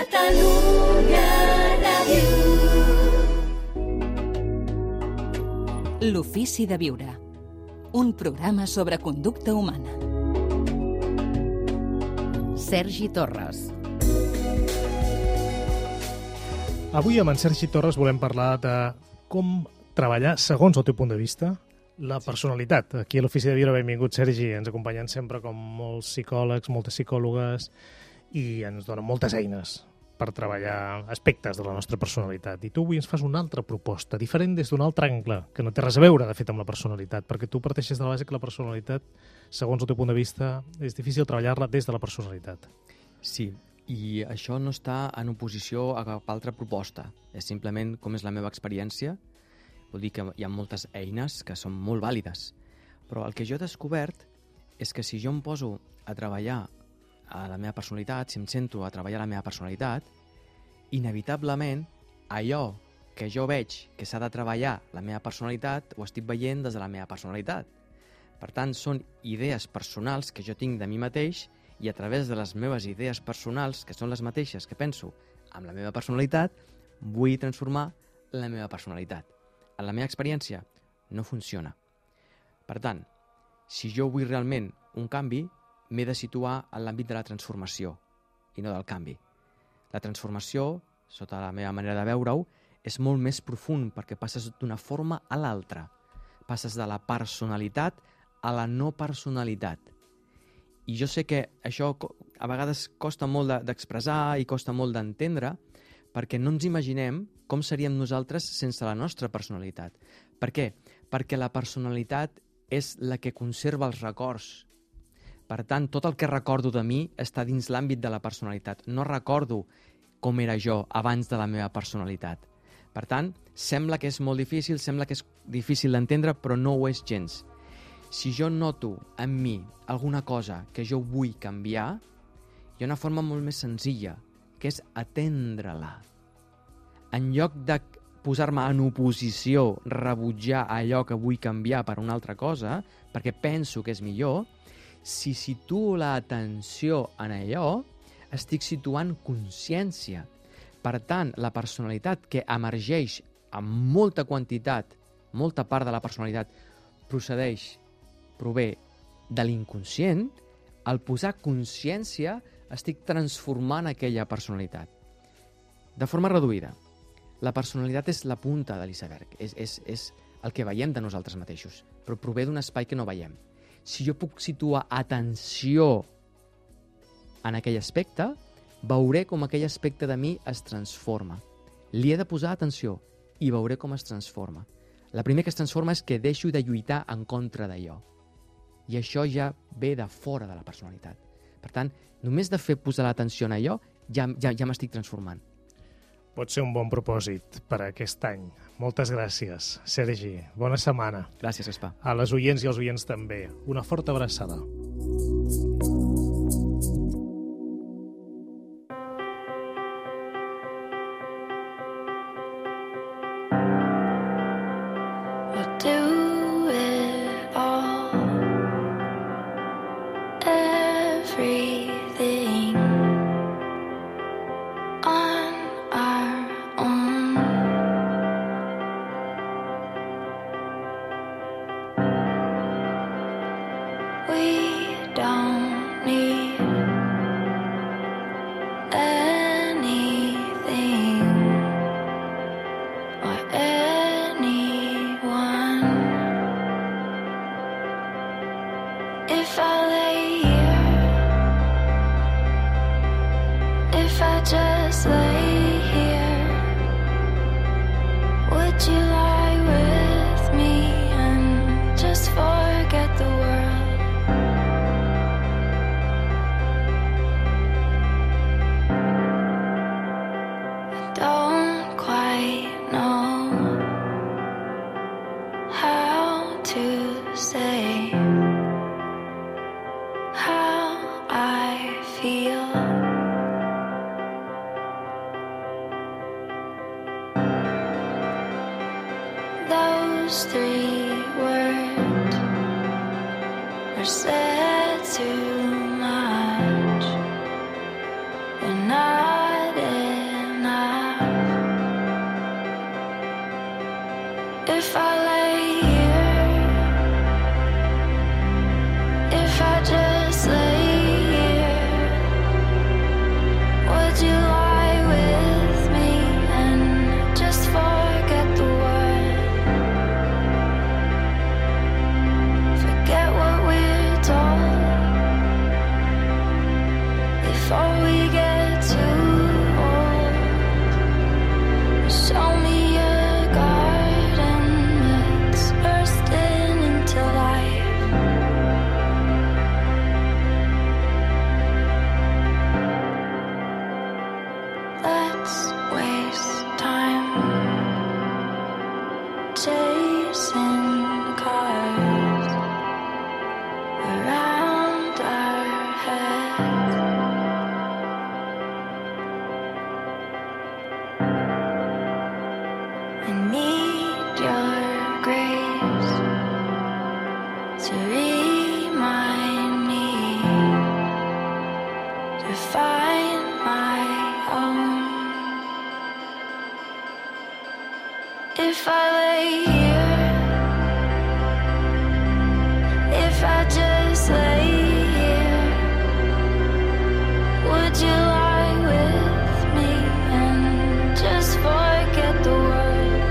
Catalunya Ràdio. L'ofici de viure. Un programa sobre conducta humana. Sergi Torres. Avui amb en Sergi Torres volem parlar de com treballar, segons el teu punt de vista, la personalitat. Aquí a l'Ofici de Viure, benvingut, Sergi. Ens acompanyen sempre com molts psicòlegs, moltes psicòlogues, i ens donen moltes eines per treballar aspectes de la nostra personalitat. I tu avui ens fas una altra proposta, diferent des d'un altre angle, que no té res a veure, de fet, amb la personalitat, perquè tu parteixes de la base que la personalitat, segons el teu punt de vista, és difícil treballar-la des de la personalitat. Sí, i això no està en oposició a cap altra proposta. És simplement com és la meva experiència. Vol dir que hi ha moltes eines que són molt vàlides. Però el que jo he descobert és que si jo em poso a treballar a la meva personalitat, si em sento a treballar la meva personalitat, inevitablement allò que jo veig que s'ha de treballar la meva personalitat ho estic veient des de la meva personalitat. Per tant, són idees personals que jo tinc de mi mateix i a través de les meves idees personals, que són les mateixes que penso amb la meva personalitat, vull transformar la meva personalitat. En la meva experiència no funciona. Per tant, si jo vull realment un canvi, m'he de situar en l'àmbit de la transformació i no del canvi. La transformació, sota la meva manera de veure-ho, és molt més profund perquè passes d'una forma a l'altra. Passes de la personalitat a la no personalitat. I jo sé que això a vegades costa molt d'expressar i costa molt d'entendre perquè no ens imaginem com seríem nosaltres sense la nostra personalitat. Per què? Perquè la personalitat és la que conserva els records. Per tant, tot el que recordo de mi està dins l'àmbit de la personalitat. No recordo com era jo abans de la meva personalitat. Per tant, sembla que és molt difícil, sembla que és difícil d'entendre, però no ho és gens. Si jo noto en mi alguna cosa que jo vull canviar, hi ha una forma molt més senzilla, que és atendre-la. En lloc de posar-me en oposició, rebutjar allò que vull canviar per una altra cosa, perquè penso que és millor, si situo l'atenció en allò, estic situant consciència. Per tant, la personalitat que emergeix amb molta quantitat, molta part de la personalitat, prové de l'inconscient, al posar consciència estic transformant aquella personalitat. De forma reduïda, la personalitat és la punta de l'iceberg, és el que veiem de nosaltres mateixos, però prové d'un espai que no veiem. Si jo puc situar atenció en aquell aspecte, veuré com aquell aspecte de mi es transforma. Li he de posar atenció i veuré com es transforma. La primera que es transforma és que deixo de lluitar en contra d'allò. I això ja ve de fora de la personalitat. Per tant, només de fer posar l'atenció en allò, ja m'estic transformant. Pot ser un bon propòsit per a aquest any. Moltes gràcies, Sergi. Bona setmana. Gràcies, Gaspar. A les oients i als oients també. Una forta abraçada. Those three words are said too much. They're not let's waste time chasing cars around our heads. I need your grace to remind me to find my own. If I lay here, if I just lay here, would you lie with me and just forget the world?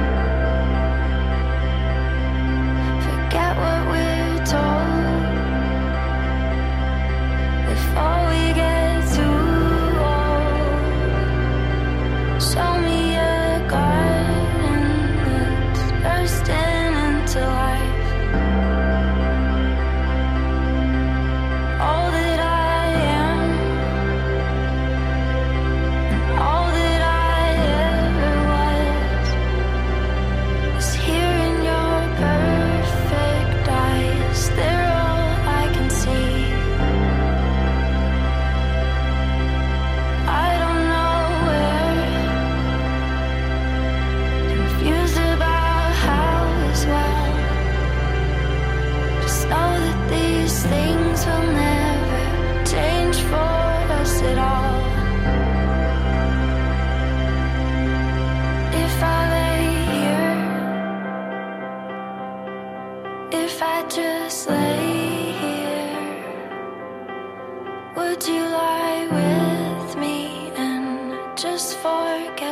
Forget what we're told before we get too old. Show me a garden that's bursting into life. All that I am and all that I ever was is here in your perfect eyes. They're all I can see. I don't know where, confused about how as well. Just know that these things will never change for us at all. If I lay here, if I just lay here, would you lie with me and just forget